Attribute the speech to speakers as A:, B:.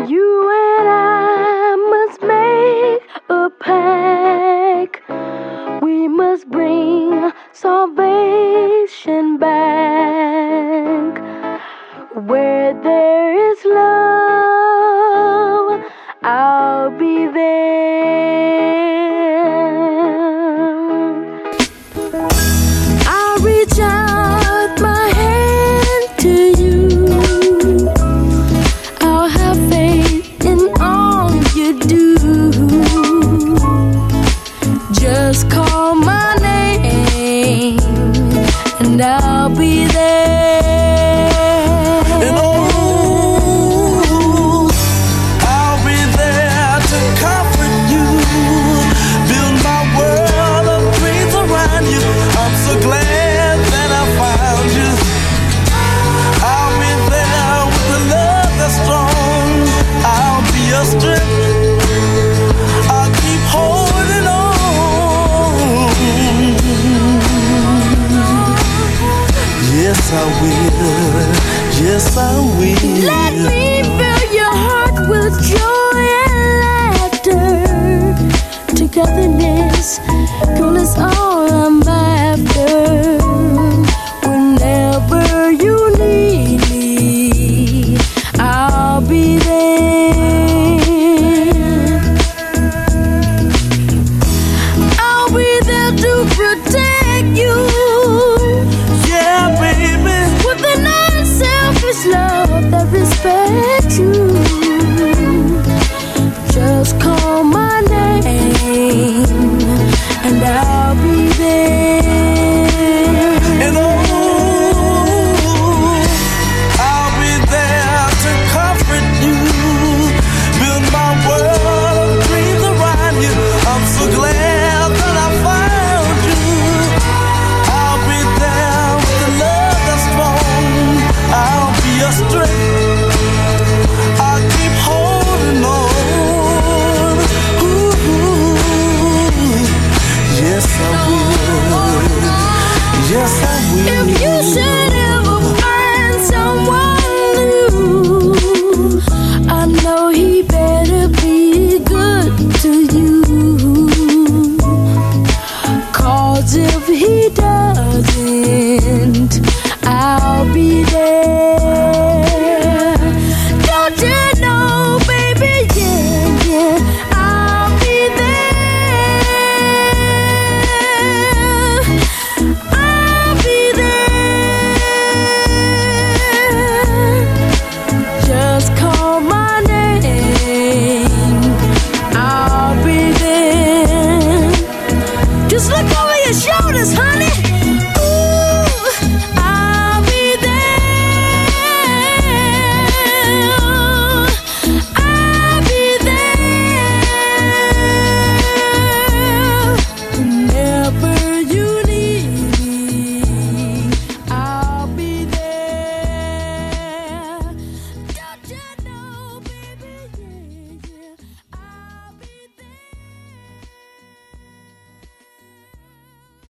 A: You and I must make a pact. We must bring salvation back. Where there is love, I'll be there. I'll reach out my hand to you. I'll have faith in all you do. Just call my name and I'll be there.
B: And oh, I'll be there to comfort you, build my world of dreams around you. I'm so glad that I found you. I'll be there with a love that's strong. I'll be your strength. I'll keep holding on. Yes, I will. Yes, I will.
A: Let me fill your heart with joy and laughter, togetherness.